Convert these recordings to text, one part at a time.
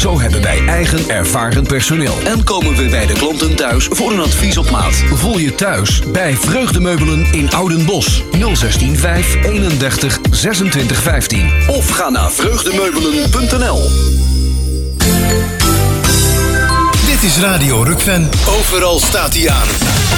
Zo hebben wij eigen ervaren personeel. En komen we bij de klanten thuis voor een advies op maat. Voel je thuis bij Vreugdemeubelen in Oudenbosch. 016 5 31 26 15. Of ga naar vreugdemeubelen.nl. Dit is Radio Rukven. Overal staat hij aan.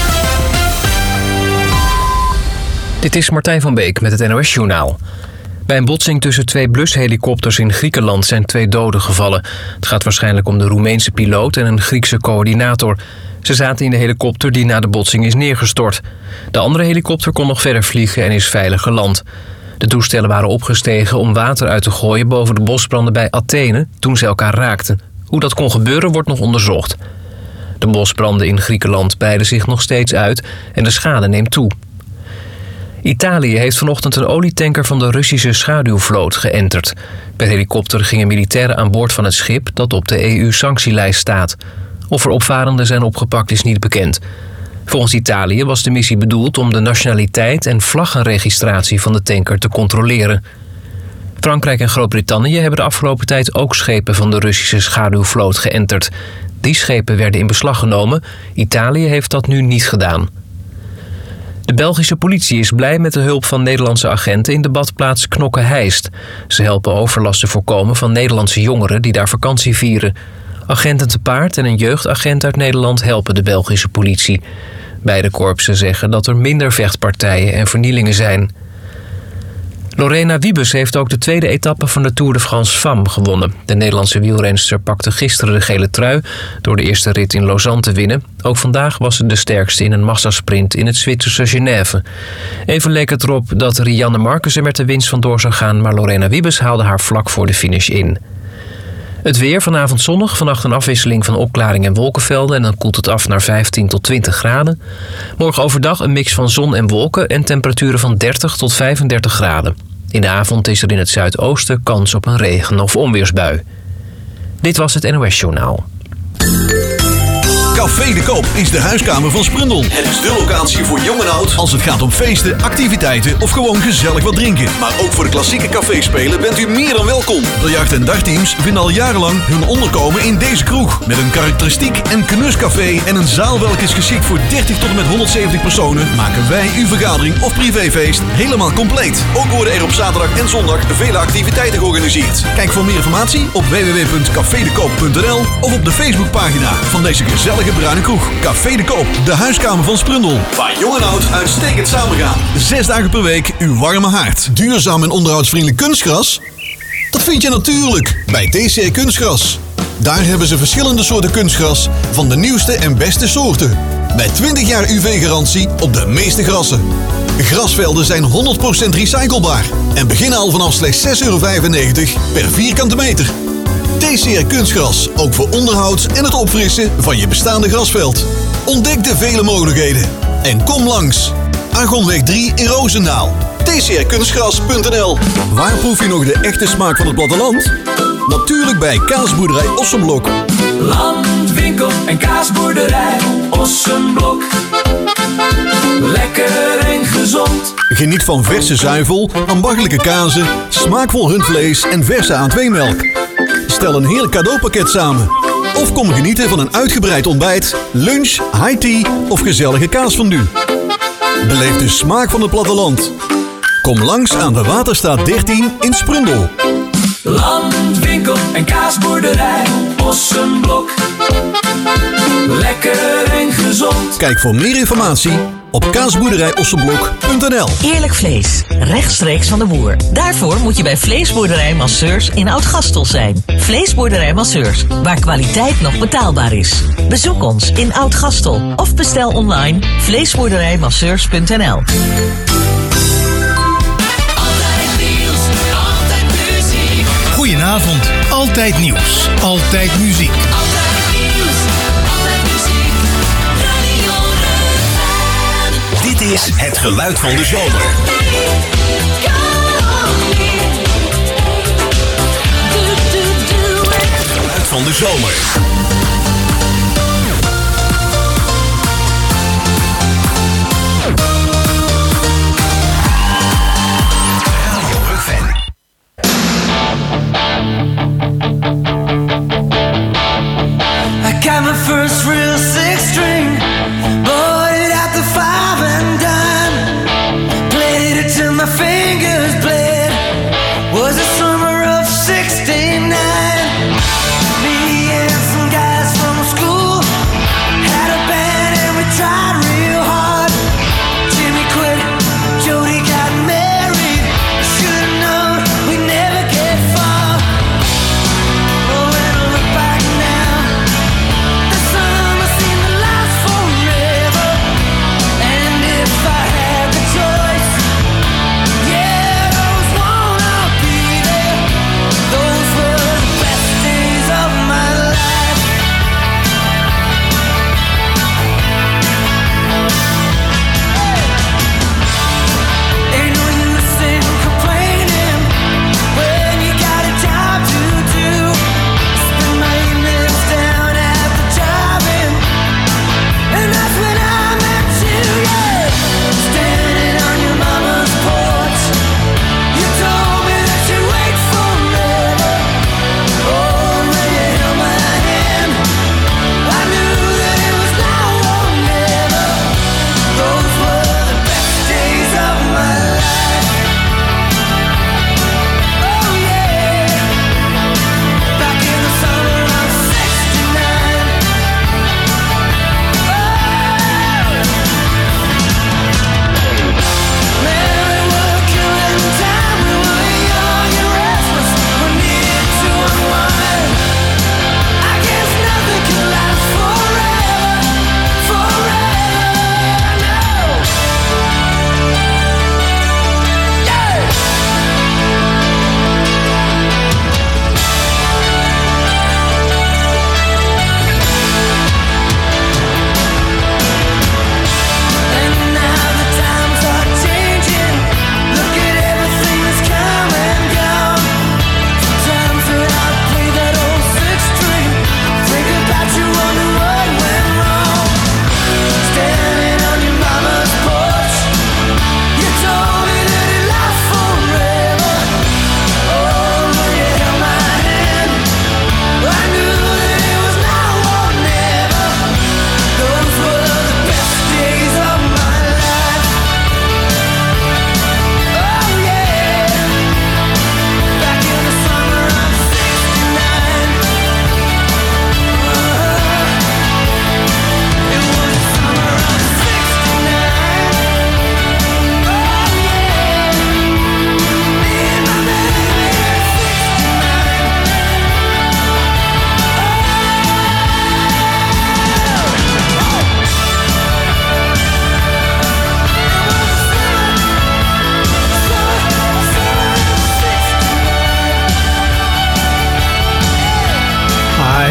Dit is Martijn van Beek met het NOS-journaal. Bij een botsing tussen 2 blushelikopters in Griekenland zijn 2 doden gevallen. Het gaat waarschijnlijk om de Roemeense piloot en een Griekse coördinator. Ze zaten in de helikopter die na de botsing is neergestort. De andere helikopter kon nog verder vliegen en is veilig geland. De toestellen waren opgestegen om water uit te gooien boven de bosbranden bij Athene toen ze elkaar raakten. Hoe dat kon gebeuren wordt nog onderzocht. De bosbranden in Griekenland breiden zich nog steeds uit en de schade neemt toe. Italië heeft vanochtend een olietanker van de Russische schaduwvloot geënterd. Per helikopter gingen militairen aan boord van het schip dat op de EU-sanctielijst staat. Of er opvarenden zijn opgepakt is niet bekend. Volgens Italië was de missie bedoeld om de nationaliteit en vlaggenregistratie van de tanker te controleren. Frankrijk en Groot-Brittannië hebben de afgelopen tijd ook schepen van de Russische schaduwvloot geënterd. Die schepen werden in beslag genomen. Italië heeft dat nu niet gedaan. De Belgische politie is blij met de hulp van Nederlandse agenten in de badplaats Knokke-Heist. Ze helpen overlast te voorkomen van Nederlandse jongeren die daar vakantie vieren. Agenten te paard en een jeugdagent uit Nederland helpen de Belgische politie. Beide korpsen zeggen dat er minder vechtpartijen en vernielingen zijn. Lorena Wiebes heeft ook de tweede etappe van de Tour de France Femmes gewonnen. De Nederlandse wielrenster pakte gisteren de gele trui door de eerste rit in Lausanne te winnen. Ook vandaag was ze de sterkste in een massasprint in het Zwitserse Genève. Even leek het erop dat Rianne Marcus er met de winst vandoor zou gaan, maar Lorena Wiebes haalde haar vlak voor de finish in. Het weer, vanavond zonnig, vannacht een afwisseling van opklaring en wolkenvelden en dan koelt het af naar 15 tot 20 graden. Morgen overdag een mix van zon en wolken en temperaturen van 30 tot 35 graden. In de avond is er in het zuidoosten kans op een regen- of onweersbui. Dit was het NOS-journaal. Café de Koop is de huiskamer van Sprundel. Het is de locatie voor jong en oud als het gaat om feesten, activiteiten of gewoon gezellig wat drinken. Maar ook voor de klassieke caféspelen bent u meer dan welkom. De jacht- en dagteams vinden al jarenlang hun onderkomen in deze kroeg. Met een karakteristiek en knuscafé en een zaal welke is geschikt voor 30 tot en met 170 personen, maken wij uw vergadering of privéfeest helemaal compleet. Ook worden er op zaterdag en zondag vele activiteiten georganiseerd. Kijk voor meer informatie op www.cafedekoop.nl of op de Facebookpagina van deze gezellige bruine kroeg. Café de Koop, de huiskamer van Sprundel. Waar jong en oud uitstekend samengaan. 6 dagen per week uw warme haard. Duurzaam en onderhoudsvriendelijk kunstgras? Dat vind je natuurlijk bij TCR Kunstgras. Daar hebben ze verschillende soorten kunstgras van de nieuwste en beste soorten. Met 20 jaar UV-garantie op de meeste grassen. Grasvelden zijn 100% recyclebaar en beginnen al vanaf slechts €6,95 per vierkante meter. TCR Kunstgras, ook voor onderhoud en het opfrissen van je bestaande grasveld. Ontdek de vele mogelijkheden en kom langs. Argonweg 3 in Roosendaal. tcrkunstgras.nl. Waar proef je nog de echte smaak van het platteland? Natuurlijk bij Kaasboerderij Ossenblok. Landwinkel en kaasboerderij Ossenblok. Lekker en gezond. Geniet van verse zuivel, ambachtelijke kazen, smaakvol rundvlees en verse A2-melk. Stel een heerlijk cadeaupakket samen. Of kom genieten van een uitgebreid ontbijt, lunch, high tea of gezellige kaasfondue. Beleef de smaak van het platteland. Kom langs aan de Waterstraat 13 in Sprundel. Landwinkel en kaasboerderij Ossenblok. Lekker en gezond. Kijk voor meer informatie op kaasboerderijossenblok.nl. Eerlijk vlees, rechtstreeks van de boer. Daarvoor moet je bij Vleesboerderij Masseurs in Oud-Gastel zijn. Vleesboerderij Masseurs, waar kwaliteit nog betaalbaar is. Bezoek ons in Oud-Gastel of bestel online vleesboerderijmasseurs.nl. Goedenavond, altijd nieuws, altijd muziek. Dit is het geluid van de zomer. Het geluid van de zomer. Radio Rukven.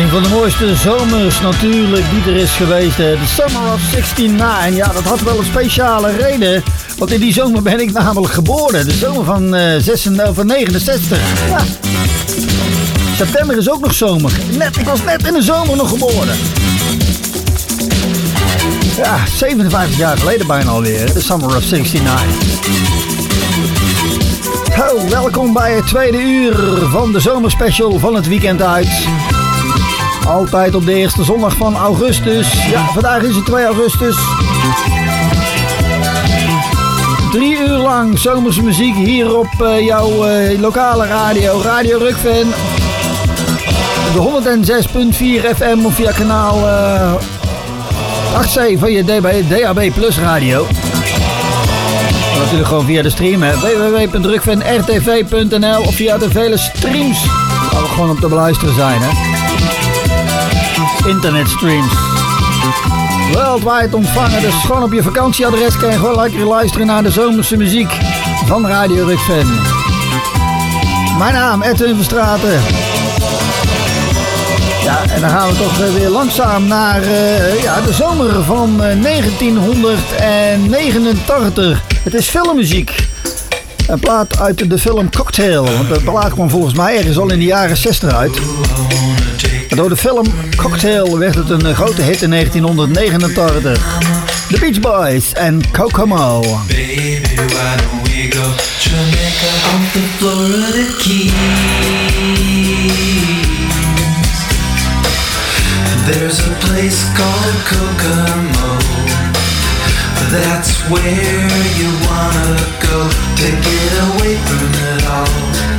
Een van de mooiste zomers natuurlijk die er is geweest. De Summer of 69. Ja, dat had wel een speciale reden. Want in die zomer ben ik namelijk geboren. De zomer van 69. Ja. September is ook nog zomer. Ik was net in de zomer nog geboren. Ja, 57 jaar geleden bijna alweer. De Summer of 69. Ho, welkom bij het tweede uur van de zomerspecial van het weekend uit. Altijd op de eerste zondag van augustus. Ja, vandaag is het 2 augustus. 3 uur lang zomerse muziek hier op jouw lokale radio. Radio Rukven. De 106.4 FM of via kanaal 8C van je DAB Plus radio. En natuurlijk gewoon via de stream. www.rukvenrtv.nl of via de vele streams waar we gewoon op te beluisteren zijn. Hè? Internetstreams. Worldwide ontvangen. Dus gewoon op je vakantieadres kan je gewoon lekker luisteren naar de zomerse muziek van Radio Rukven. Mijn naam Edwin Verstraeten. Ja, en dan gaan we toch weer langzaam naar de zomer van 1989. Het is filmmuziek. Een plaat uit de film Cocktail. Want de plaat kwam volgens mij ergens al in de jaren 60 uit. Door de film Cocktail werd het een grote hit in 1989. The Beach Boys en Kokomo. Baby, why don't we go Jamaica off the Florida Keys? There's a place called Kokomo. That's where you wanna go to get away from it all.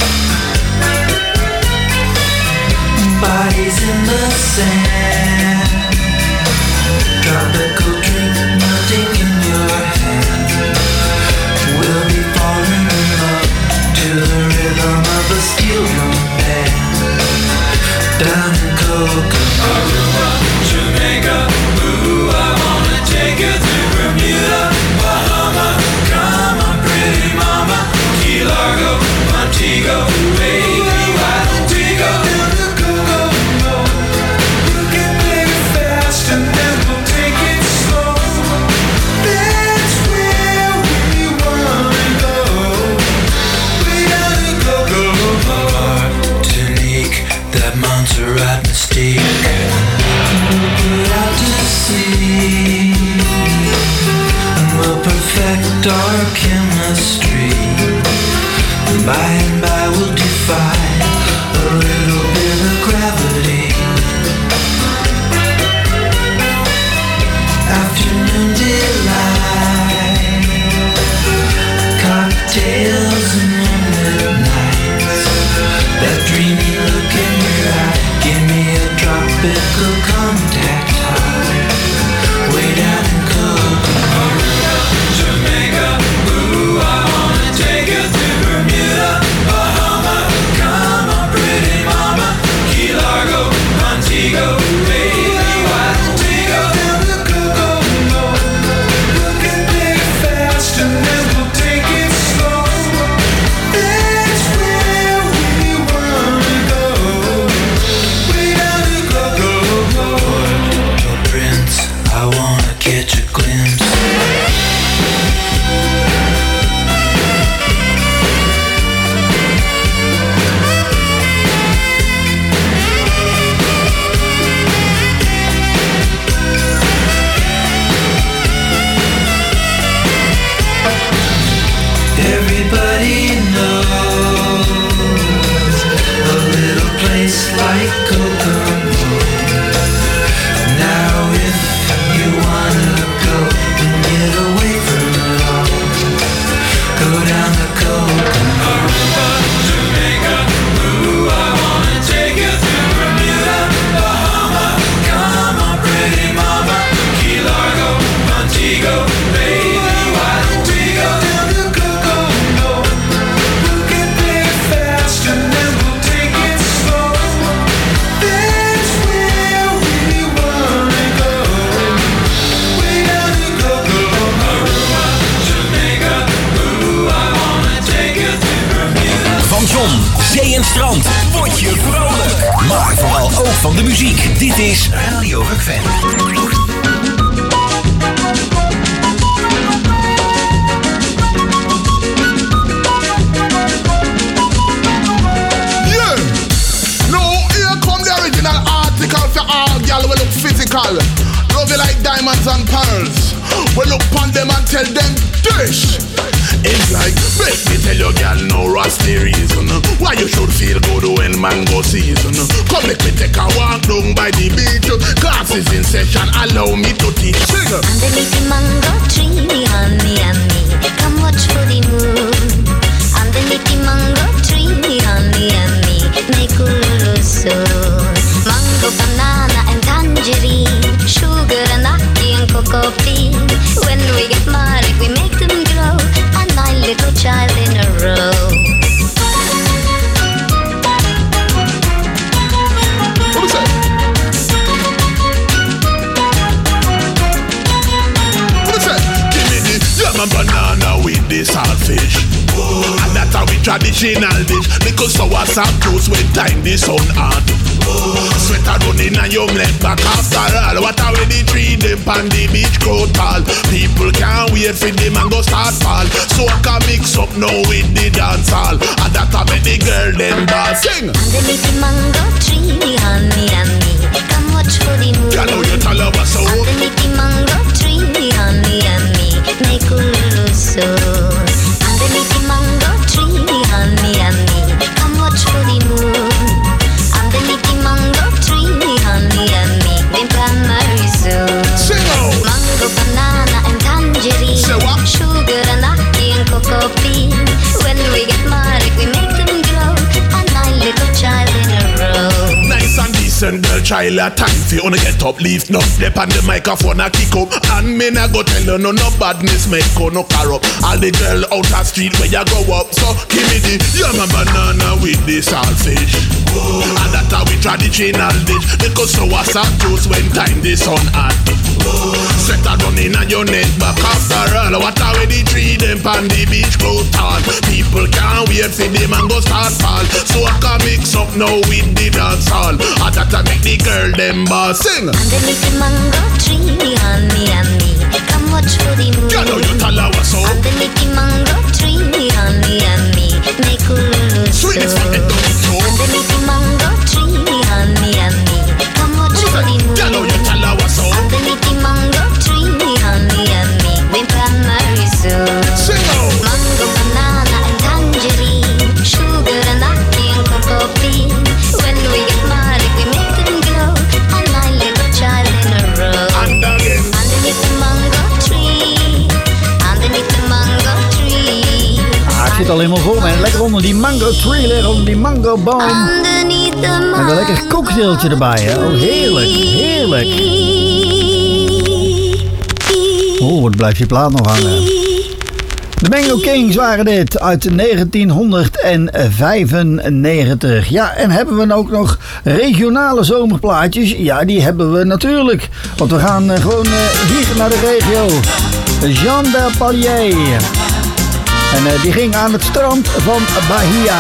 Bodies in the sand, tropical drink melting in your hand. We'll be falling in love to the rhythm of a steel drum band. Down in Kokomo, Aruba, Jamaica, ooh, I wanna take you to Bermuda, Bahama. Come on, pretty mama, Key Largo, Montego, baby, why don't we go down to Kokomo? We can play it fast and then we'll take it slow. That's where we wanna go. Way down to Kokomo. Martinique, that Montserrat mystique. We'll put out to sea and we'll perfect our chemistry. By and by we'll defy a little bit of gravity. Afternoon delight, cocktails and moonlit nights. That dreamy look in your eye, give me a tropical contact high. Way down in Kokomo, Jamaica, ooh, I wanna take you to Bermuda, Bahama. Come on, pretty mama, Key Largo, Montego, baby, why don't we go down to Kokomo? We can play it fast and then we'll take it slow. That's where we wanna go. Way down to Kokomo. Port Prince, I wanna catch a glimpse. Everybody knows a little place like Kokomo. Now if you wanna zee en strand. Word je vrolijk. Maar vooral ook van de muziek. Dit is Radio Rock Fan. We look physical, love you like diamonds and pearls. We look on them and tell them dish. It's like, make me tell you, girl, no rusty reason why you should feel good when mango season. Come let me take a walk down by the beach. Classes in session, allow me to teach. Sing. Underneath the mango tree, honey and me, come watch for the moon. Underneath the mango tree, honey and me, make ululu soon. Mango, banana and tangerine, sugar and ackee and cocoa bean. When we get married, we make them grow, and 9 little child in a row. What is that? What is that? Give me the yam and banana with the saltfish. And that's how we traditional dish. Because sour sap juice when time the sun hot. Sweater running and you left back after all. What are we the tree them on the beach grow tall. People can't wait for the mango start fall. So I can mix up now with the dance hall. And that I make the girl them ball sing. Underneath the mango tree, honey and me, come watch for the moon. You know you tell her what's so. Underneath the mango tree, honey and me, make ululu soon. Underneath the mango tree, honey and me, come watch for the moon. Underneath the mango tree, honey and me, then plan marry soon. Sing out. Mango, banana and tangerine, say what? Sugar and ackee and cocoa bean. When we get married, we make them grow, and 9 little child in a row. Nice and decent girl, child a time for you to get up, leave no step on the microphone a kick up. And me nah go tell you no badness make you no car up. All the girl out the street where you go up. So give me the yam and banana with the saltfish. And that's how we traditional dish. Because so what's up juice when time the sun hot. Sweater running on your neck back after all. What are we the tree them on the beach grow tall. People can't wait for the mango start fall. So I can mix up now with the dance hall. And that I make the girl them boss sing. Underneath the mango tree, honey and me, come watch for the moon. You know you tell her what's up. Underneath the mango tree, honey and me, make ululu Sweetness soon. from the door. Underneath the mango tree, honey and me, come watch for the moon. You know you tell her what's up. Underneath the mango tree, honey and me, we plan marry soon. Sing out. Mango, banana and tangerine, sugar and ackee and cocoa bean. When we get married, we make them grow, and 9 little child in a row. And again. Underneath the mango tree, underneath the mango tree. Ah, ik zit al helemaal vol, man. Lekker onder die mango tree, lekker onder die mango boom. Underneath the mango. En een lekker cocktailtje erbij, hè. Oh, heerlijk, heerlijk. Oh, wat blijft die plaat nog hangen. De Mango Kings waren dit uit 1995. Ja, en hebben we ook nog regionale zomerplaatjes? Ja, die hebben we natuurlijk. Want we gaan gewoon hier naar de regio. Jean Berpalier. En die ging aan het strand van Bahia.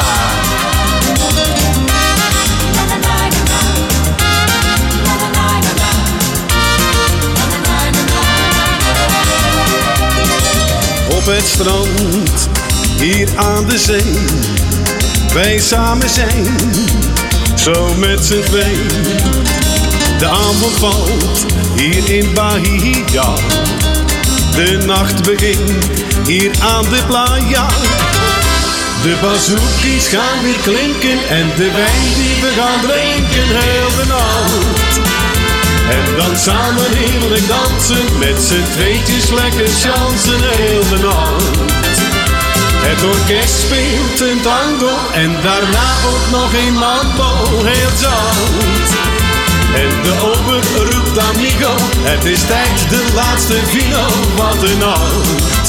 Op het strand, hier aan de zee, wij samen zijn, zo met z'n twee. De avond valt, hier in Bahia, de nacht begint, hier aan de playa. De bazookies gaan weer klinken en de wijn die we gaan drinken heel de nacht. En dan samen heerlijk dansen, met z'n tweetjes lekker chansen heel de nacht. Het orkest speelt een tango en daarna ook nog een mambo heel zacht. En de ober roept amigo, het is tijd de laatste vino, wat een nacht.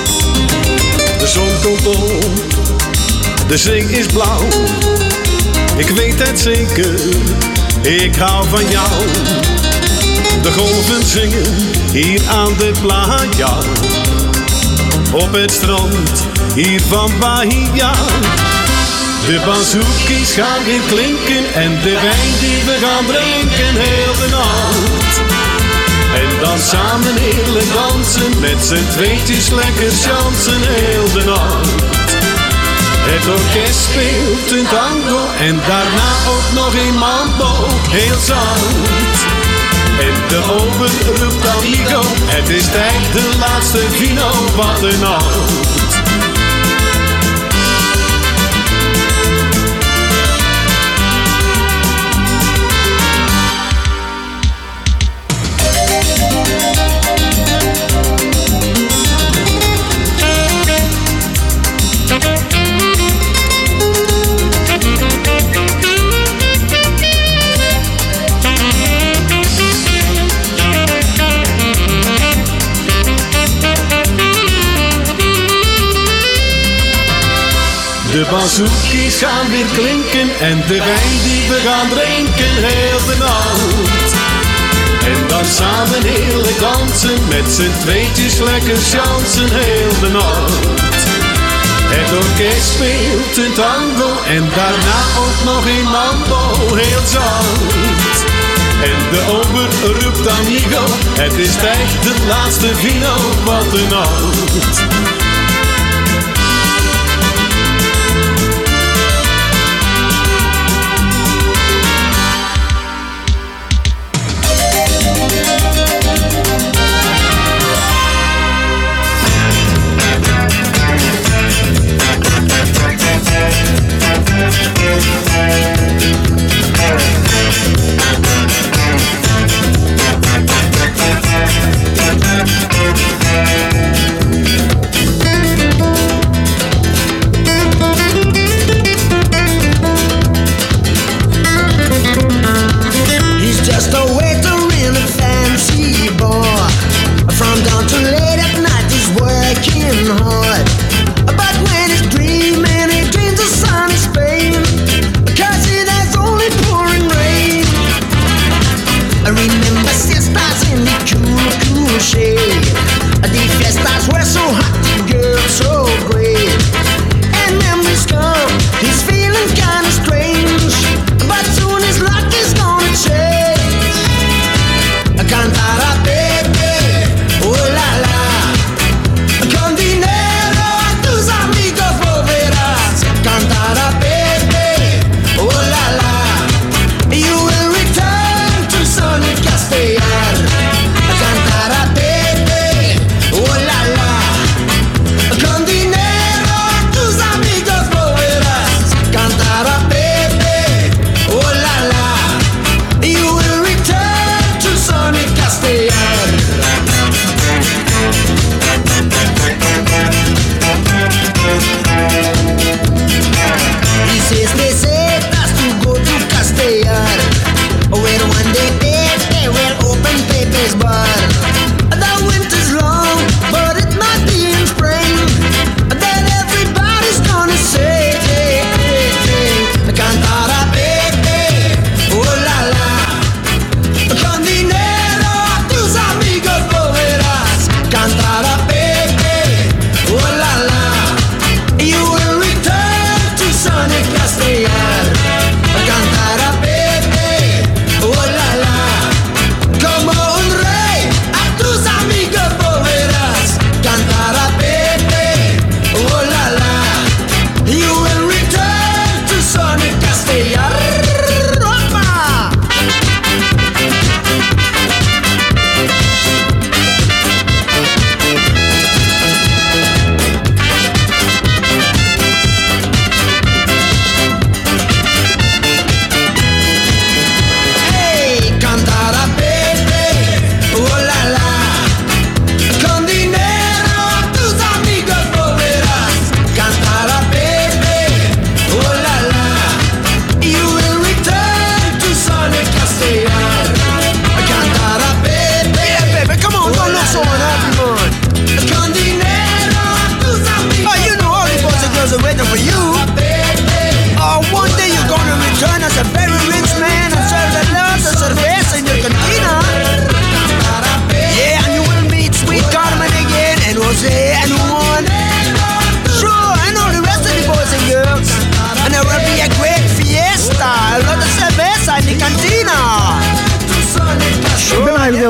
De zon komt op, de zee is blauw. Ik weet het zeker, ik hou van jou. De golven zingen hier aan de playa. Op het strand hier van Bahia. De bazookies gaan weer klinken en de wijn die we gaan drinken heel de nacht. En dan samen heerlijk dansen, met z'n tweetjes lekker chansen heel de nacht. Het orkest speelt een tango en daarna ook nog een mambo, heel zacht. En de ober roept amigo, het is tijd, de laatste vino, wat een nacht. De bazookies gaan weer klinken en de wijn die we gaan drinken heel de nacht. En dan samen heerlijk dansen, met z'n tweetjes lekker chansen heel de nacht. Het orkest speelt een tango en daarna ook nog een mambo, heel zacht. En de ober roept amigo, het is tijd, de laatste vino, wat een nacht.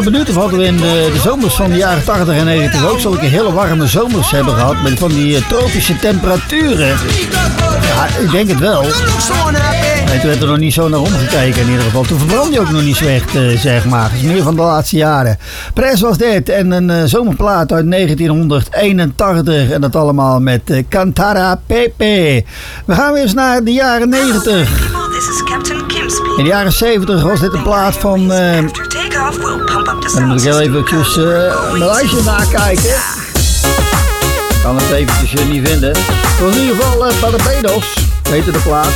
benieuwd of hadden we in de zomers van de jaren 80 en 90 ook zulke hele warme zomers hebben gehad. Met van die tropische temperaturen. Ja, ik denk het wel. En toen werd er nog niet zo naar omgekeken in ieder geval. Toen verbrandde je ook nog niet zo echt, zeg maar. Dat is meer van de laatste jaren. Pres was dit en een zomerplaat uit 1981. En dat allemaal met Cantara Pepe. We gaan weer eens naar de jaren 90. In de jaren 70 was dit een plaat van... dan moet ik heel eventjes mijn lijstje nakijken. Ik kan het eventjes niet vinden. Het was in ieder geval Barbados, heette de plaat.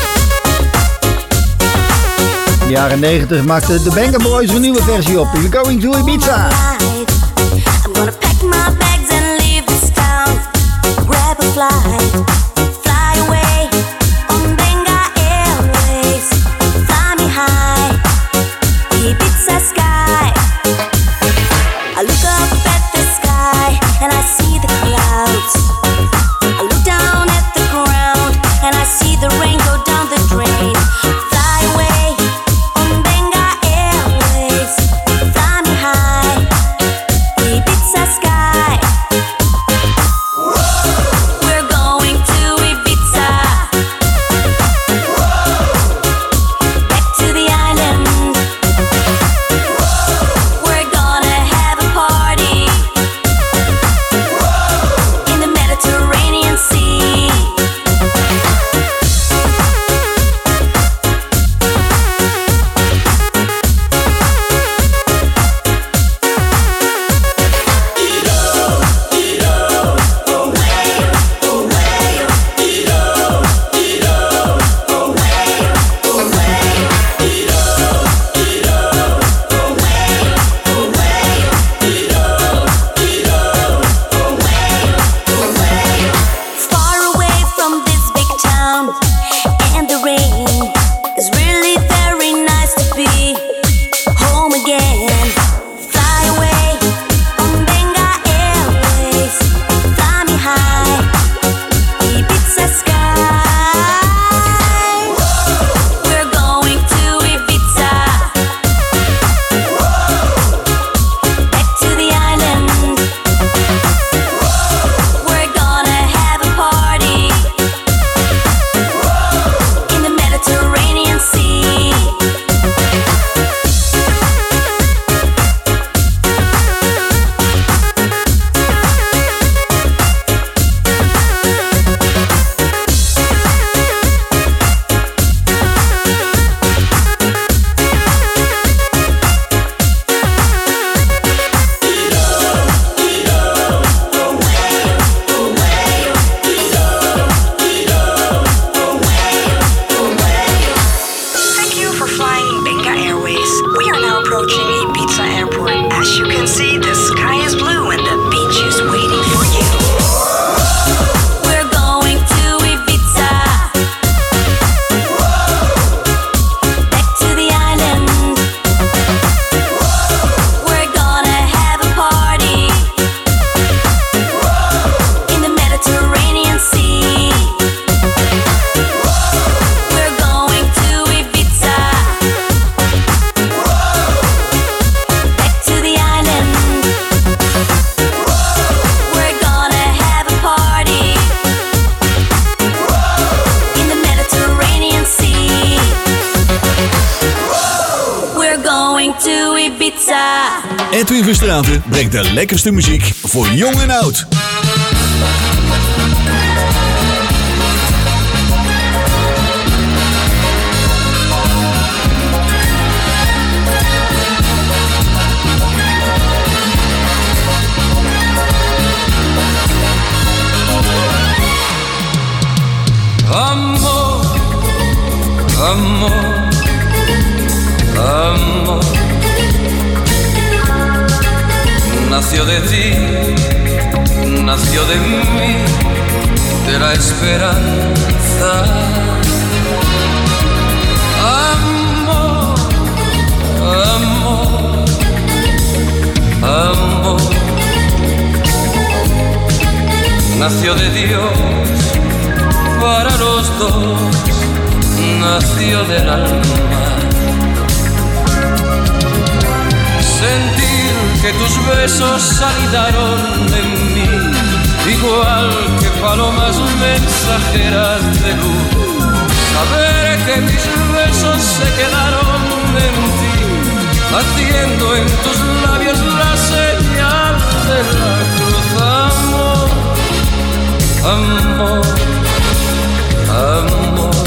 In de jaren 90 maakte de Venga Boys een nieuwe versie op. We're going to Ibiza. I'm gonna pack my bags and leave this town. Grab a flight, fly away on Venga Airways. Fly me high, Ibiza sky. I look up at the sky and I see the clouds. I look down at the ground and I see the rain go down the drain. Fly away on Venga Airways. Fly me high, Ibiza sky. We're going to Ibiza. Back to the island. We're gonna have a party in the Mediterranean Sea. Far away from this big town and the rain. It's really very nice to be home again. Fly away on Venga Airways. Fly me high, Ibiza sky. We're going to Ibiza. Back to the island. We're gonna have a party in the Mediterranean Sea. Thank you for flying Venga Airways. We are now approaching Ibiza Airport. As you can see, the sky is blue and the beach is waiting for you. We're going to Ibiza. Back to the island. We're gonna have a party in the Mediterranean Sea. We're going to Ibiza. Back to the island. We're gonna have a party in the Mediterranean Sea. We're going to Ibiza. Edwin Verstraeten brengt de lekkerste muziek voor jong en oud. Amor, amor, amor. Nació de ti, nació de mí, de la esperanza. Amor, amor, amor. Nació de Dios para los dos, nació del alma. Sentir que tus besos anidaron en mí, igual que palomas mensajeras de luz. Saber que mis besos se quedaron en ti, haciendo en tus labios la señal de la cruz. Amor, amor, amor.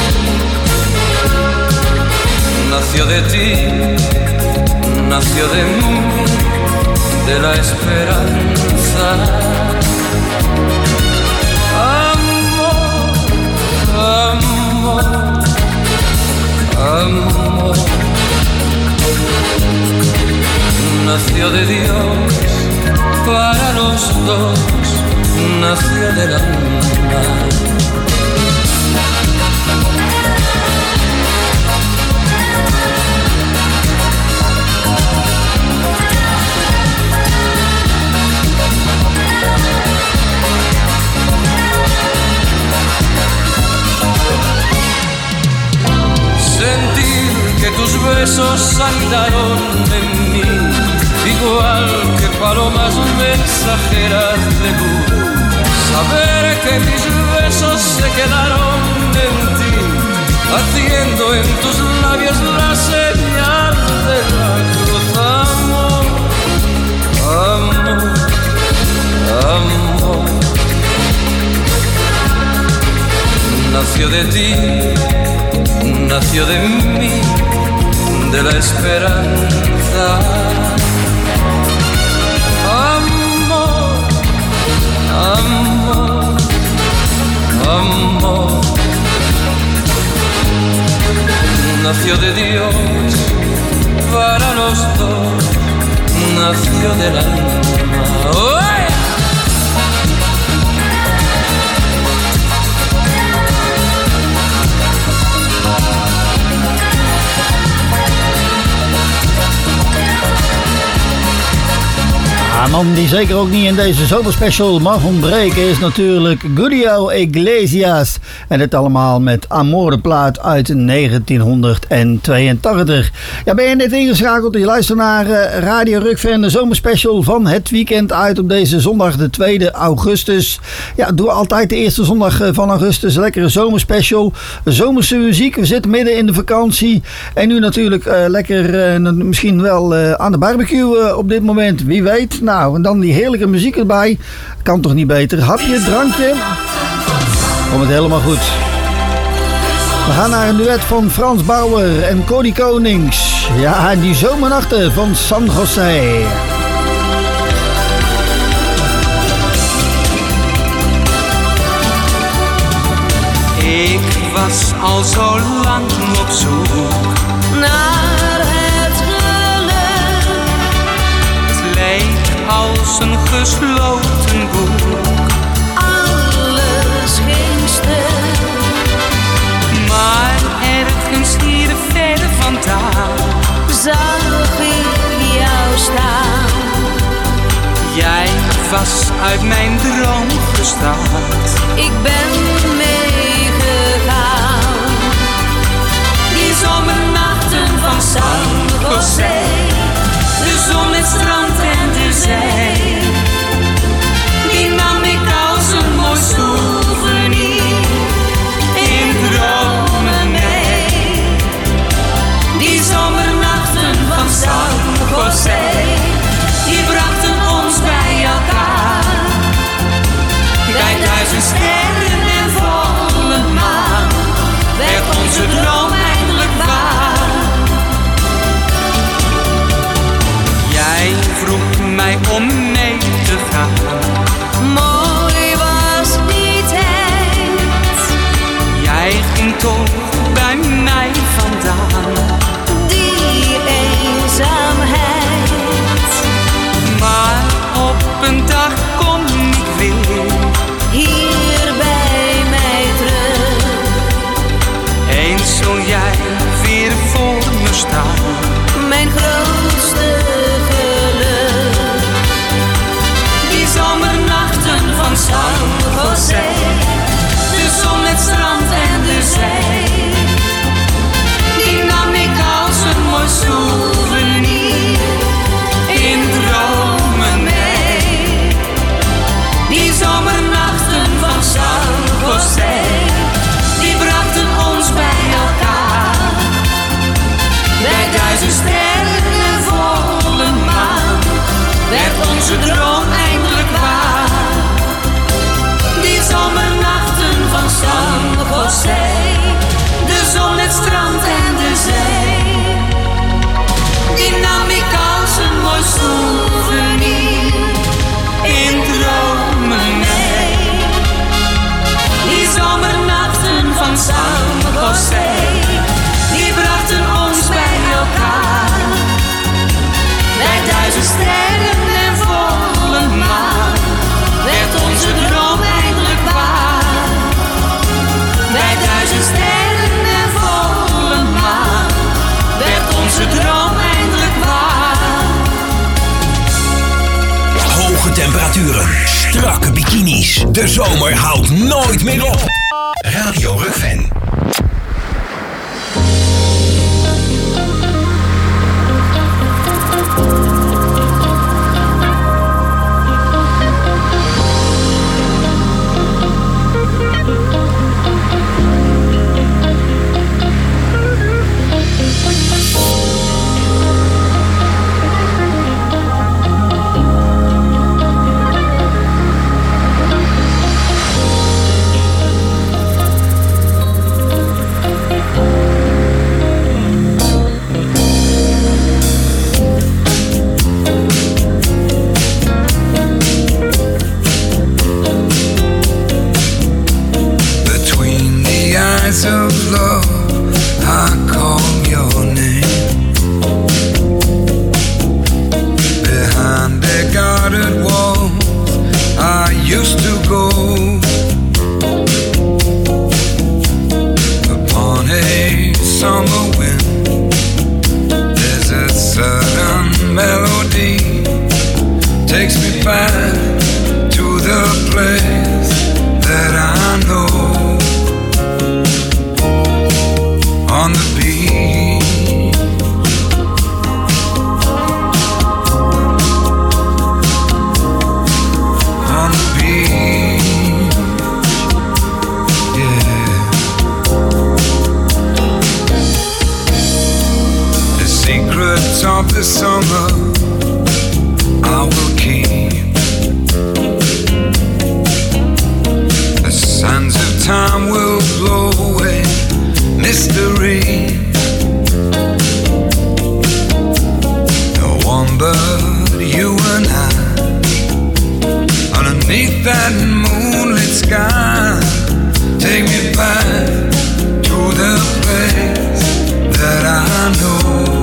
Nació de ti, nació de mí, de la esperanza. Amor, amor, amor. Nació de Dios para los dos, nació del alma. Sentir que tus besos anidaron en mí, igual que palomas mensajeras de luz. Saber que mis besos se quedaron en ti, haciendo en tus labios la señal de la cruz. Amor, amor, amor. Nació de ti, nació de mí, de la esperanza. Amor, amor, amor. Nació de Dios para los dos, nació del alma. ¡Oh! Een man die zeker ook niet in deze zomerspecial mag ontbreken is natuurlijk Julio Iglesias. En dit allemaal met Amore plaat uit 1982. Ja, ben je net ingeschakeld en je luistert naar Radio Rukven, de zomerspecial van het weekend uit op deze zondag de 2 augustus. Ja, doe altijd de eerste zondag van augustus. Lekkere zomerspecial. Zomerse muziek. We zitten midden in de vakantie. En nu natuurlijk lekker misschien wel aan de barbecue op dit moment. Wie weet. Nou, en dan die heerlijke muziek erbij. Kan toch niet beter. Hapje, drankje. Komt het helemaal goed. We gaan naar een duet van Frans Bauer en Cody Konings. Ja, die zomernachten van San José. Ik was al zo lang op zoek naar het geluk. Het leek als een gesloten boek. Alles ging stil. Maar ergens hier verder vandaan zag ik jou staan. Jij was uit mijn droom gestapt. Ik ben meegegaan. Die zomernachten van San José. De zon, het strand en de zee. Die nam ik als een mooi souvenir in dromen mee. Die zomernachten van San José, die brachten ons bij elkaar. Bij 1000 sterren en volle maan werd onze droom eindelijk waar. onze droom eindelijk waar. Die zomernachten van San José, de zon, het strand en de zee, die nam ik als een mooi souvenir in dromen mee. Die zomernachten van San José, die brachten ons bij elkaar. Bij 1000 sterren en volle maan werd onze droom eindelijk waar. Bij 1000 sterren en volle maan werd onze droom eindelijk waar. Hoge temperaturen, strakke bikinis. De zomer houdt nooit meer op. Radio Rugven. Of love, I call your name. Behind their guarded walls, I used to go. Upon a summer wind, there's a certain melody takes me back to the place that I know. On the beach, on the beach, yeah. The secrets of the summer I will keep. The sands of time will blow away mystery. No one but you and I, underneath that moonlit sky. Take me back to the place that I know.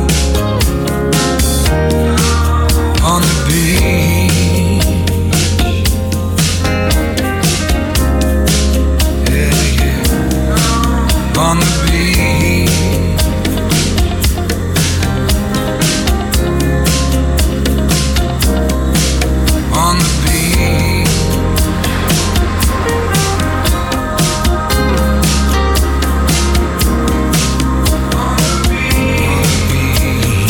On the beach, yeah, yeah. On the beach, on the beach, on the beach.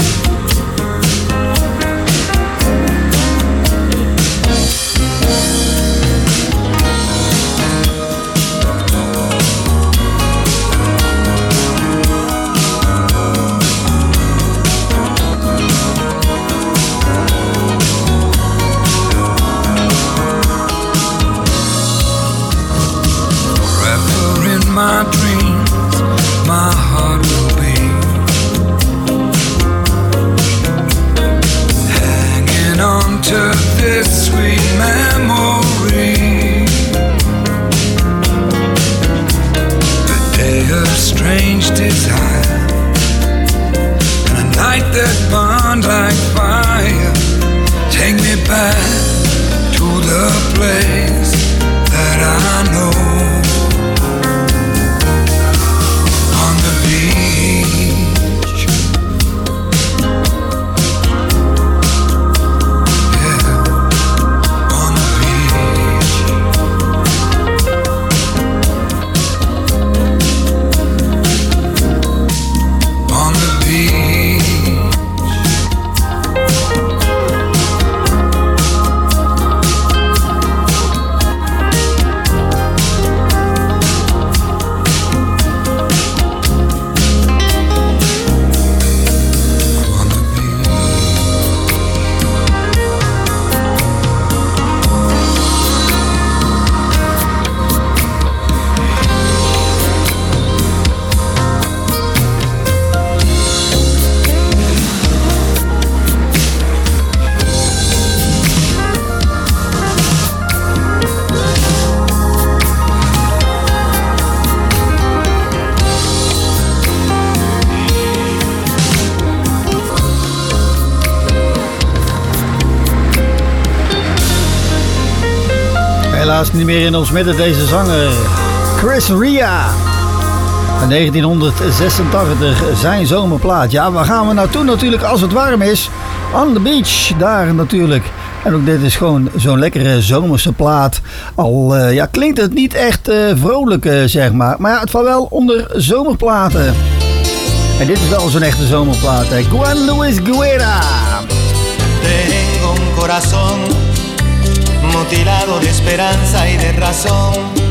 My dreams, my heart will be hanging on to this sweet memory. A day of strange desire, and a night that burned like fire. Take me back to the place that I know. On the beach, yeah, on the beach, on the beach. helaas niet meer in ons midden, deze zanger. Chris Rea. In 1986, zijn zomerplaat. Ja, waar gaan we naartoe natuurlijk als het warm is? On the beach, daar natuurlijk. En ook dit is gewoon zo'n lekkere zomerse plaat. Al klinkt het niet echt vrolijk, zeg maar. Maar ja, het valt wel onder zomerplaten. En dit is wel zo'n echte zomerplaat. Juan Luis Guerra. Tengo un corazón mutilado de esperanza y de razón.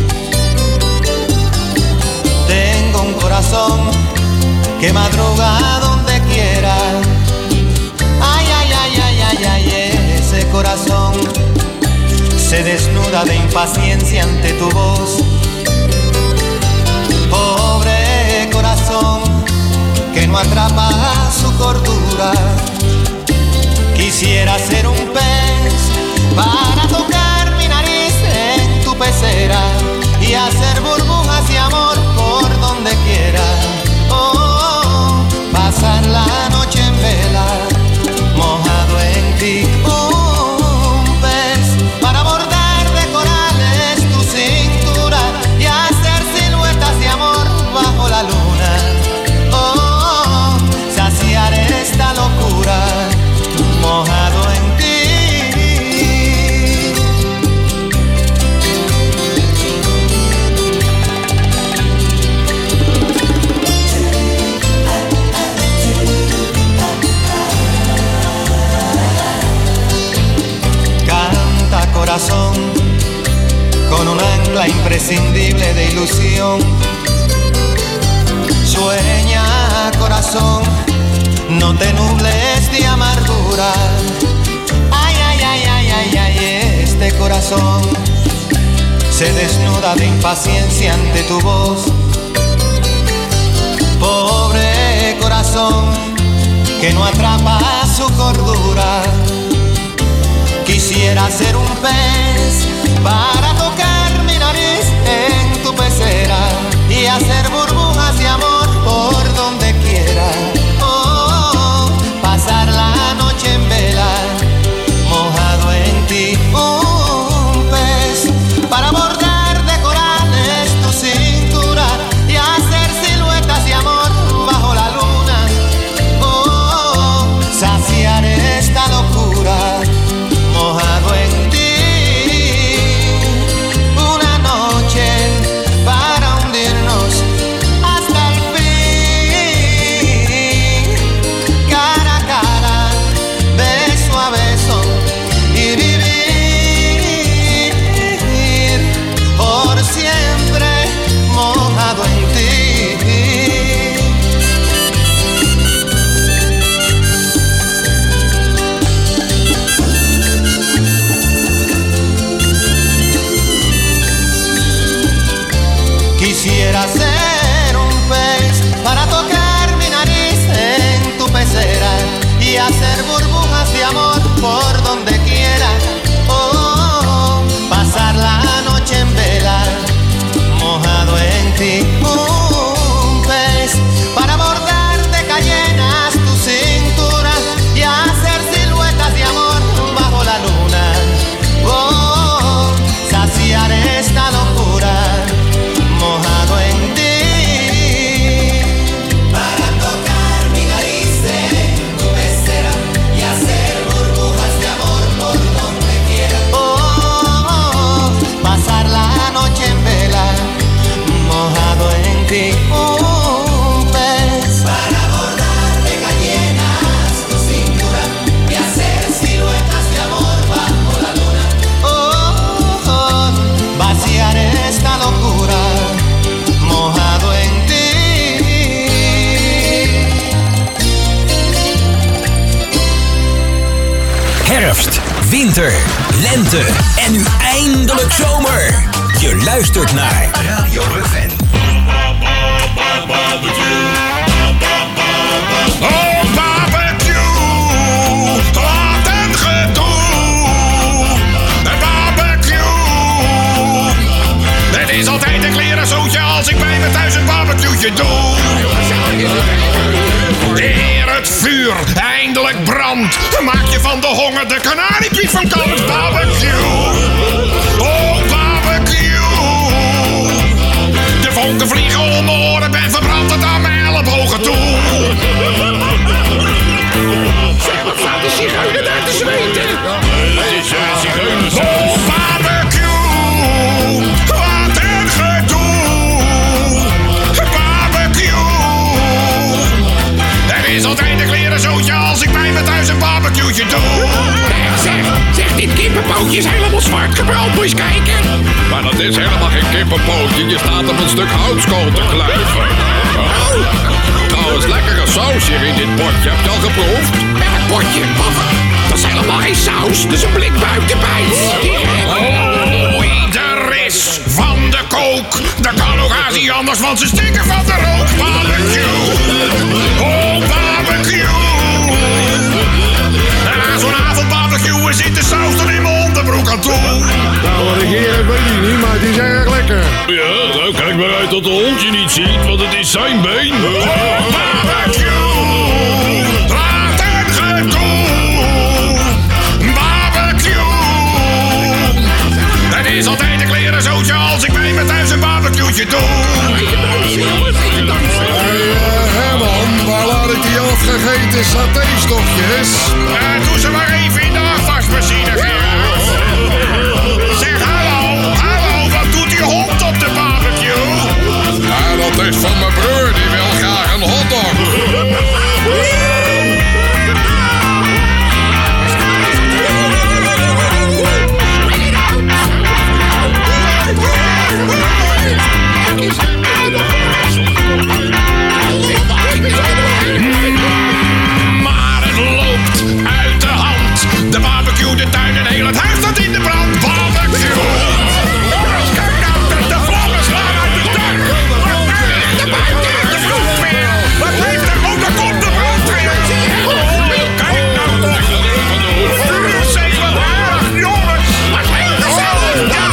Tengo un corazón que madruga donde quiera. Ay, ay, ay, ay, ay, ay, ese corazón se desnuda de impaciencia ante tu voz. Pobre corazón que no atrapa su cordura. Quisiera ser un pez para tocar mi nariz en tu pecera y hacer burbujas de amor por donde quiera. Oh, pasar la noche en vela, mojado en ti. Un pez para bordar de corales tu cintura y hacer siluetas de amor bajo la luna. Oh, saciar esta locura, mojado en ti. Canta corazón con un ancla imprescindible de ilusión. Sueña corazón, no te nubles de amargura. Ay, ay, ay, ay, ay, ay, este corazón se desnuda de impaciencia ante tu voz. Pobre corazón que no atrapa su cordura. Quisiera ser un pez para tocar mi nariz en tu pecera y hacer burbujas de amor por donde quiera. Pasar la noche en vela, mojado en ti. Un pez para bordar de corales tu cintura y hacer siluetas de amor bajo la luna. Oh, saciar esta locura, mojado en ti. Una noche para hundirnos hasta el fin. Cara a cara, beso a beso y vivir por siempre mojado en ti. Quisiera ser un pez para tocar mi nariz en tu pecera y hacer burbujas de amor por donde quiera. Oh, pasar la noche en vela, mojado en ti. Un pez para bordar de cayenas tu cintura y hacer siluetas de amor bajo la luna. Oh, saciar esta locura, mojado en ti. Para tocar mi nariz en tu pecera y hacer burbujas de amor por donde quiera. Oh, pasar la noche en vela, mojado en ti. Un pez para bordar de cayenas tu cintura y hacer siluetas de amor bajo la luna. Oh, vaciar esta locura, mojado en ti. Herfst, winter, lente en nu eindelijk zomer. Je luistert naar Radio Ruffen. Oh, barbecue, wat een gedoe. Een barbecue. Het is altijd een klerenzootje als ik bij me thuis een barbecue'tje doe. Eer het vuur eindelijk brandt, maak je van de honger de kanariepiet van Kans Barbecue. Oh, om mijn oren, ben verbrand tot aan mijn ellebogen toe. Zeg, wat staat de zigeuner daar te zweten? Het is zigeunersaus. Oh, barbecue, wat een gedoe. Barbecue. Er is altijd een klerenzootje als ik bij me thuis een barbecue'tje doe. Zeg, dit kippenpootje is helemaal zwart gebrand, moet je eens kijken. Maar dat is helemaal geen kippenpootje, je staat op een stuk houtskool te kluiven. Oh. Trouwens, lekkere saus hier in dit potje, heb je al geproefd? Een potje, papa. Dat is helemaal geen saus, dat is een blik buitenbijs. Er is van de kook, dat kan ook haast niet anders, want ze stikken van de rook. Barbecue, oh barbecue. En na zo'n avond barbecue zit de saus er in mijn onderbroek aan toe. Nou, wat ik hier heb, weet ik niet, maar het is erg lekker. Ja, nou kijk maar uit dat de hondje niet ziet, want het is zijn been. Oh, barbecue, wat een gedoe. Barbecue. Het is altijd een klerenzootje als ik bij me thuis een barbecue'tje doe. Herman, waar laat ik die afgegeten satéstokjes? Doe ze maar even in de afwasmachine, Gerard. Zeg hallo, wat doet die hond op de barbecue? Ja, dat is van mijn broer, die wil graag een hotdog. Maar het loopt uit de hand. De barbecue, de tuin en heel het huis staat in de brand. Barbecue. Kijk nou, de vlammen slaan uit de dak. De buiten, de vloedweer. Wat heeft er? Oh, daar komt de brandweer. Kijk nou toch. Jongens. Wat heeft er zelf?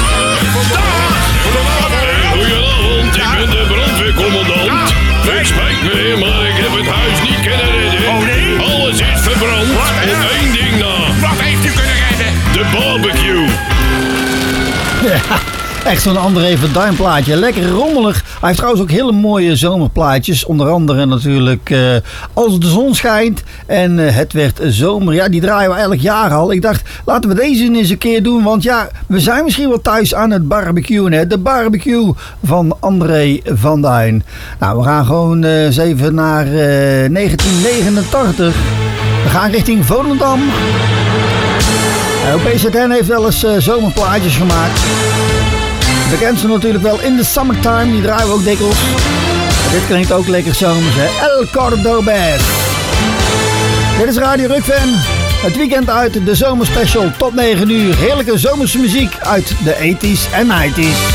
Goedenavond, ik ben de brandweercommandant. Het spijt me, maar ik heb het huis niet kunnen redden. Oh nee? Alles is verbrand. Op één ding na. Wat heeft u kunnen redden? De barbecue. Ja, echt zo'n André van Duin plaatje. Lekker rommelig. Hij heeft trouwens ook hele mooie zomerplaatjes. Onder andere natuurlijk Als de zon schijnt. En Het werd zomer. Ja, die draaien we elk jaar al. Ik dacht, laten we deze eens een keer doen. Want ja, we zijn misschien wel thuis aan het barbecuen. Hè? De barbecue van André van Duin. Nou, we gaan gewoon eens even naar 1989. We gaan richting Volendam. OPZN heeft wel eens zomerplaatjes gemaakt. De kent ze natuurlijk wel In the Summertime, die draaien we ook dikwijls. Dit klinkt ook lekker zomers, hè. El Cordobés. Dit is Radio Rukven. Het weekend uit de zomerspecial tot 9 uur. Heerlijke zomerse muziek uit de 80s en 90s.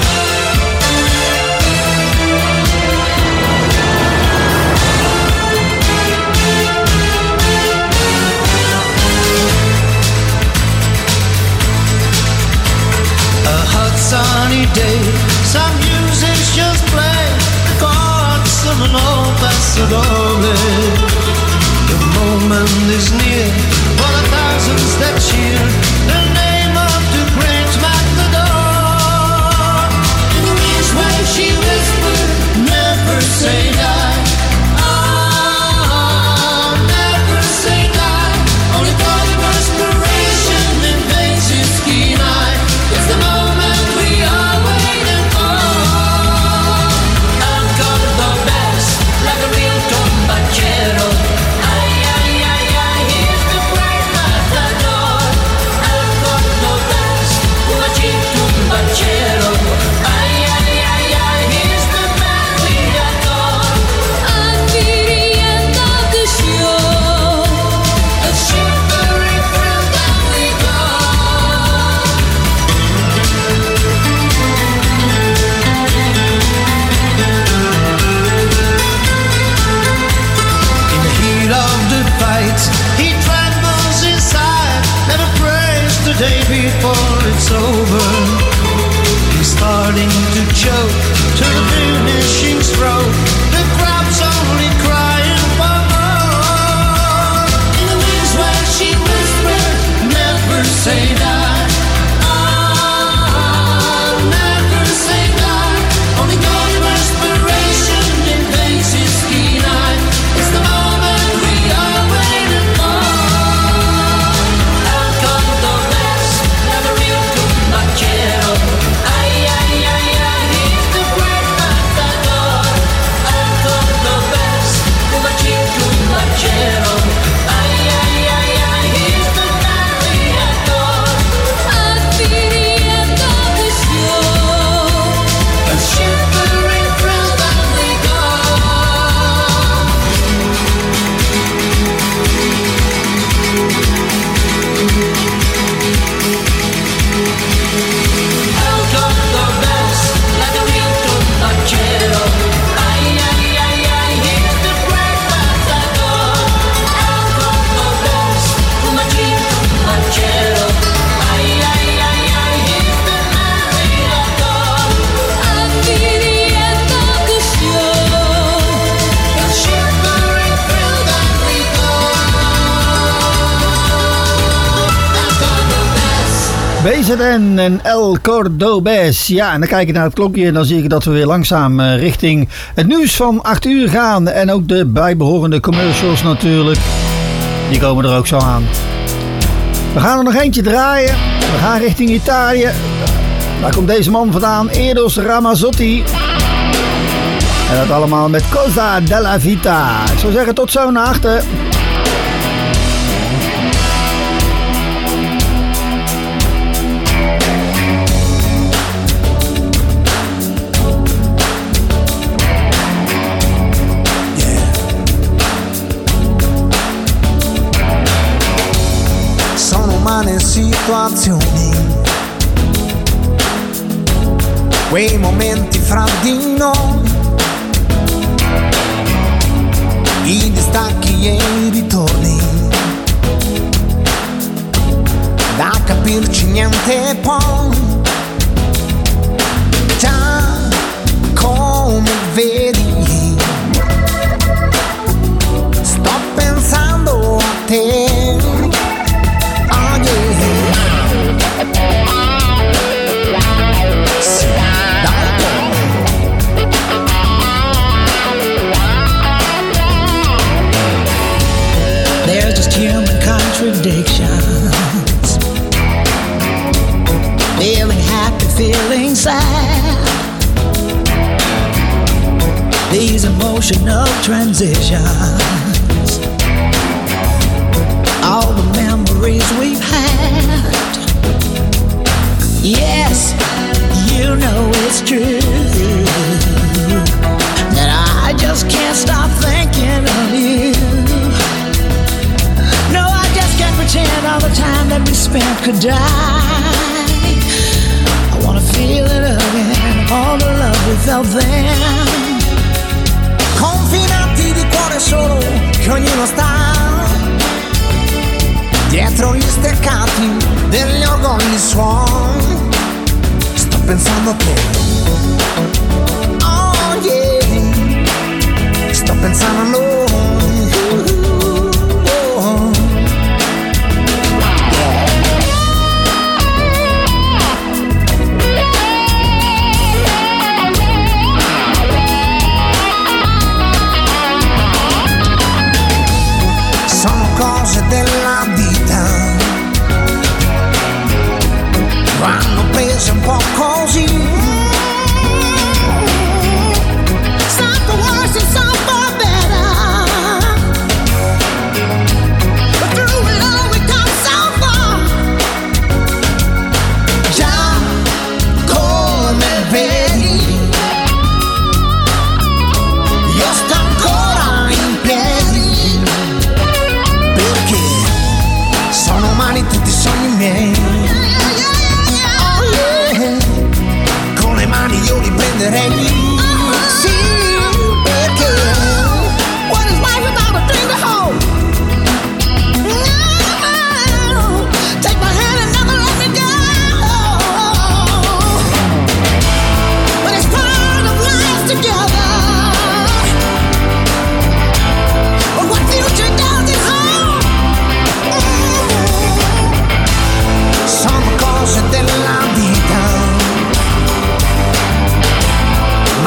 Sunny day, some music's just play chords of an old pasadole. The moment is near for the thousands that cheer the name of the great matador. In the wind's way she whispered, never say die. Oh, never say die. Only for the perspiration invades his keen eye. It's the moment day before it's over. He's starting to choke to the finishing stroke. The crowd's only crying for more. In the wind's where she whispered, never say die. Oh, never say die. Only God perspiration. BZN en El Cordobés. Ja, en dan kijk ik naar het klokje en dan zie ik dat we weer langzaam richting het nieuws van 8 uur gaan. En ook de bijbehorende commercials natuurlijk. Die komen er ook zo aan. We gaan er nog eentje draaien. We gaan richting Italië. Daar komt deze man vandaan, Eros Ramazzotti. En dat allemaal met Cosa della Vita. Ik zou zeggen tot zo naar achter. Umane situazioni, quei momenti fra di noi, i distacchi e i ritorni, da capirci niente poi, già come vedi, sto pensando a te. There's just human contradictions, feeling happy, feeling sad, these emotional transitions, all the memories we've had. Yes, you know it's true that I just can't stop thinking of you. No, I just can't pretend all the time that we spent could die. I wanna feel it again, all the love we felt then. Confinati di cuore solo, che ognuno sta dietro gli steccati degli orgogli suoni. Sto pensando a te. Oh yeah, sto pensando a noi. Sono cose della vita, vanno prese un po' così. Some for worse and some for better, but through it all we come so far. Già come vedi, io sto ancora in piedi, perché sono umani tutti i sogni miei. Oh yeah, con le mani io li prenderei. Sì, perché What is life without a dream to hold? No, take my hand and never let me go. But it's part of life together. But what future does it hold? sono cose della vita,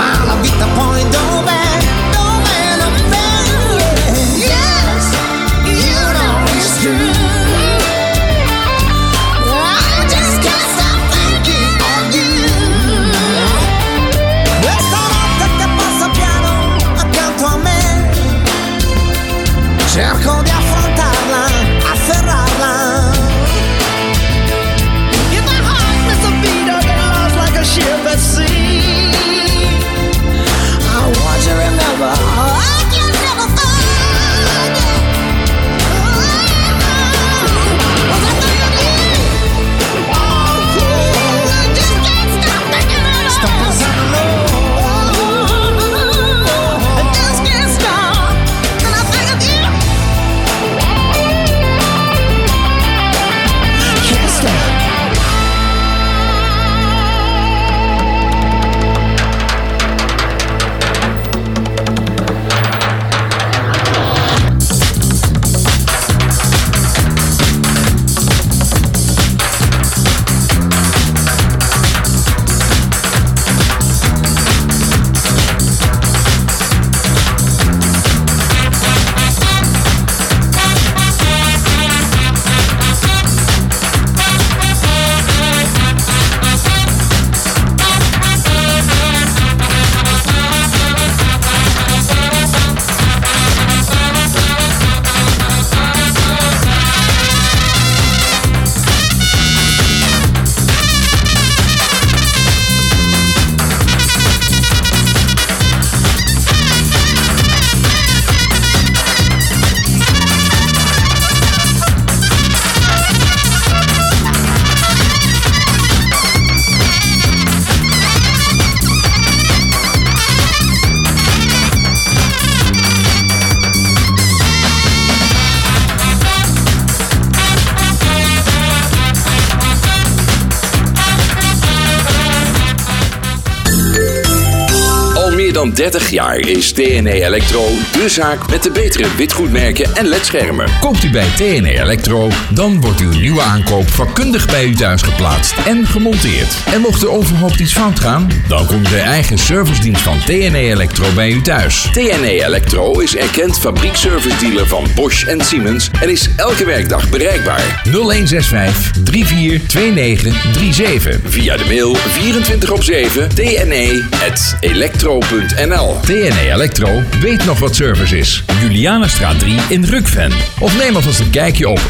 dan 30 jaar is TNE Electro de zaak met de betere witgoedmerken en ledschermen. Koopt u bij TNE Electro, dan wordt uw nieuwe aankoop vakkundig bij u thuis geplaatst en gemonteerd. En mocht er onverhoopt iets fout gaan, dan komt de eigen servicedienst van TNE Electro bij u thuis. TNE Electro is erkend fabriekservice-dealer van Bosch en Siemens en is elke werkdag bereikbaar. 0165 342937. Via de mail 24/7 tne@electro.nl. TNE Electro weet nog wat service is. Julianastraat 3 in Rukven. Of neem alvast een kijkje op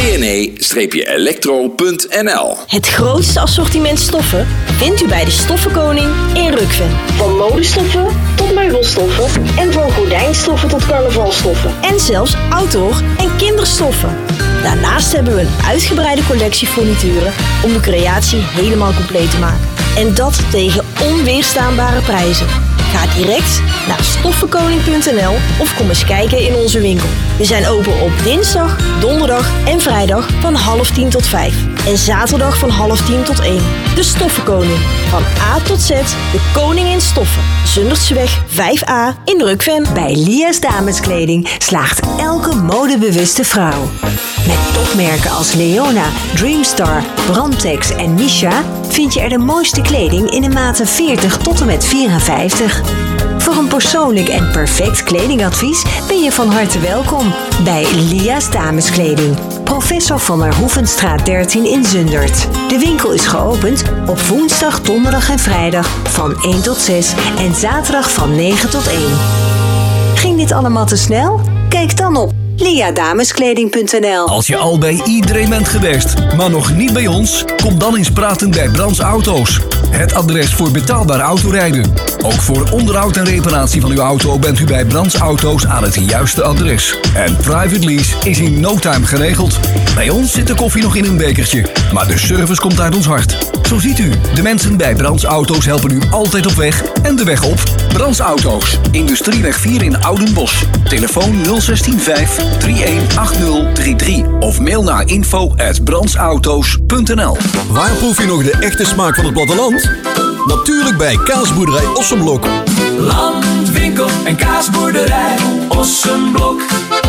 tne-electro.nl. Het grootste assortiment stoffen vindt u bij de Stoffenkoning in Rukven. Van modestoffen tot meubelstoffen en van gordijnstoffen tot carnavalstoffen. En zelfs outdoor- en kinderstoffen. Daarnaast hebben we een uitgebreide collectie furnituren om de creatie helemaal compleet te maken. En dat tegen onweerstaanbare prijzen. Ga direct naar stoffenkoning.nl of kom eens kijken in onze winkel. We zijn open op dinsdag, donderdag en vrijdag van 9:30 tot 5. En zaterdag van 9:30 tot 1. De Stoffenkoning. Van A tot Z, de koning in stoffen. Zundertseweg 5A in Rukven. Bij Lia's Dameskleding slaagt elke modebewuste vrouw. Met topmerken als Leona, Dreamstar, Brandtex en Misha vind je er de mooiste kleding in de maten 40 tot en met 54. Voor een persoonlijk en perfect kledingadvies ben je van harte welkom bij Lia's Dameskleding. Professor van der Hoevenstraat 13 in Zundert. De winkel is geopend op woensdag, donderdag en vrijdag van 1 tot 6 en zaterdag van 9 tot 1. Ging dit allemaal te snel? Kijk dan op liadameskleding.nl. Als je al bij iedereen bent geweest, maar nog niet bij ons, kom dan eens praten bij Brands Auto's. Het adres voor betaalbaar autorijden. Ook voor onderhoud en reparatie van uw auto bent u bij Brands Auto's aan het juiste adres. En private lease is in no time geregeld. Bij ons zit de koffie nog in een bekertje, maar de service komt uit ons hart. Zo ziet u, de mensen bij Brands Auto's helpen u altijd op weg en de weg op. Brands Auto's, Industrieweg 4 in Oudenbosch. Telefoon 016 318033 of mail naar info@brandsauto's.nl. Waar proef je nog de echte smaak van het platteland? Natuurlijk bij Kaasboerderij Ossenblok. Landwinkel en kaasboerderij Ossenblok.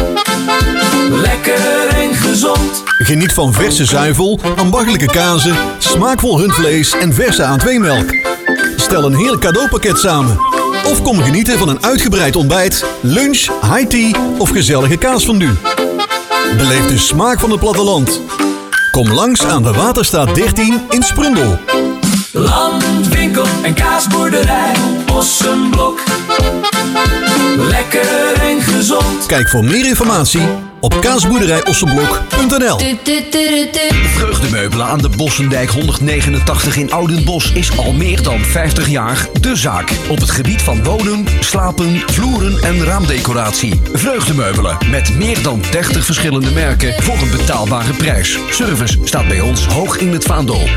Lekker en gezond. Geniet van verse zuivel, ambachtelijke kazen, smaakvol rundvlees en verse A2-melk. Stel een heerlijk cadeaupakket samen. Of kom genieten van een uitgebreid ontbijt, lunch, high tea of gezellige kaasfondue. Beleef de smaak van het platteland. Kom langs aan de Waterstaat 13 in Sprundel. Landwinkel en kaasboerderij Ossenblok. Lekker en gezond. Kijk voor meer informatie op kaasboerderijossenblok.nl. Vreugdemeubelen aan de Bossendijk 189 in Oudenbosch is al meer dan 50 jaar de zaak. Op het gebied van wonen, slapen, vloeren en raamdecoratie. Vreugdemeubelen met meer dan 30 verschillende merken voor een betaalbare prijs. Service staat bij ons hoog in het vaandel.